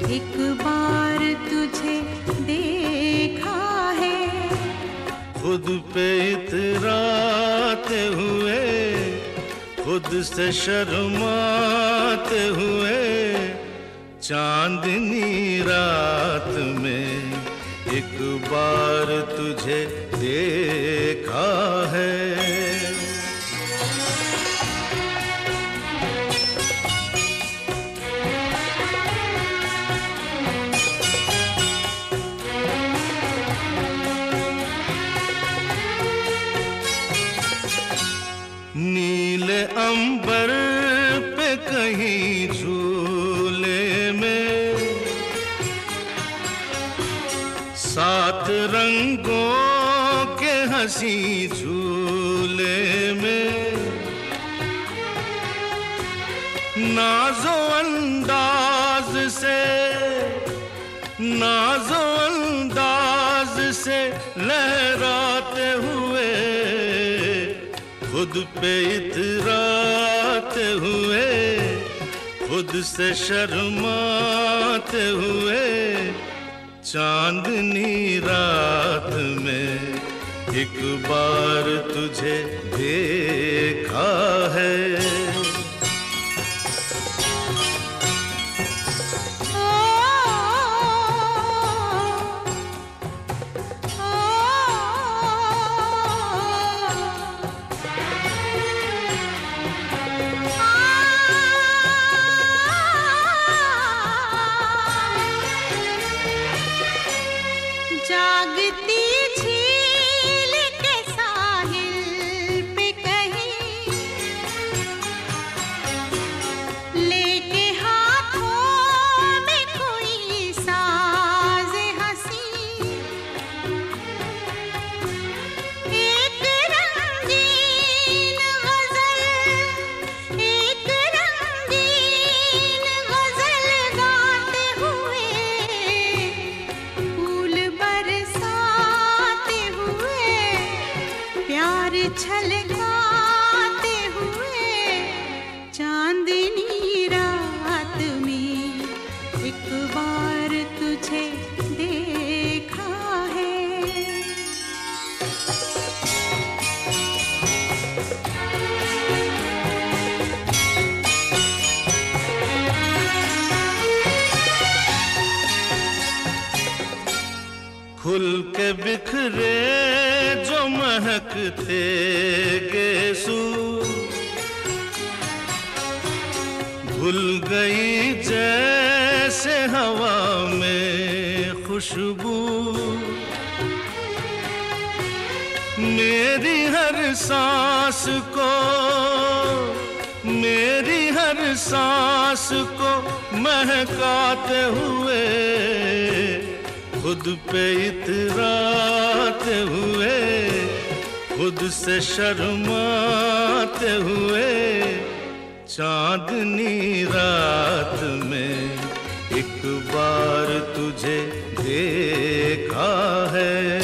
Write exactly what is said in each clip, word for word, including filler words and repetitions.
एक बार तुझे देखा है, खुद पे इतराते हुए, खुद से शर्माते हुए, चांदनी रात में एक बार तुझे देखा है। नीले अंबर पे कहीं झूले में, सात रंगों के हंसी झूले में, नाजो अंदाज से, नाजो अंदाज से लहराते हुए, खुद पे इतराते हुए, खुद से शर्माते हुए, चांदनी रात में एक बार तुझे देखा है। जागती झील के साहिल पे कहीं, लेके हाथों में कोई साज हंसी, एक रंगीन गजल, एक रंगीन गजल गाते हुए, प्यार छलकाते हुए, चांदनी रात में एक बार तुझे देखा है। खुल के बिखरे जो महकते गेसू, भूल गई जैसे हवा में खुशबू, मेरी हर सांस को, मेरी हर सांस को महकाते हुए, खुद पे इतराते हुए, खुद से शर्माते हुए, चांदनी रात में एक बार तुझे देखा है।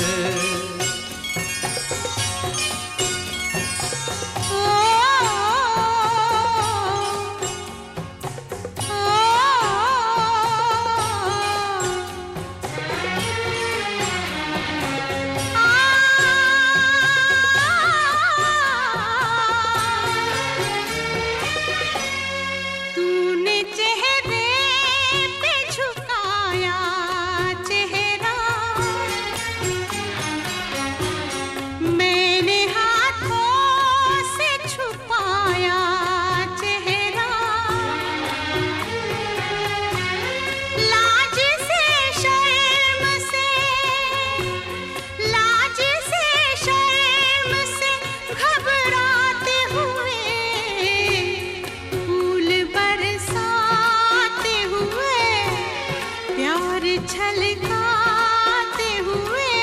छलकाते हुए,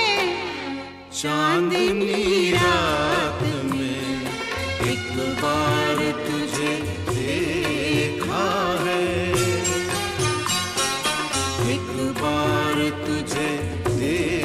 चांदनी रात में एक बार तुझे देखा है, एक बार तुझे देखा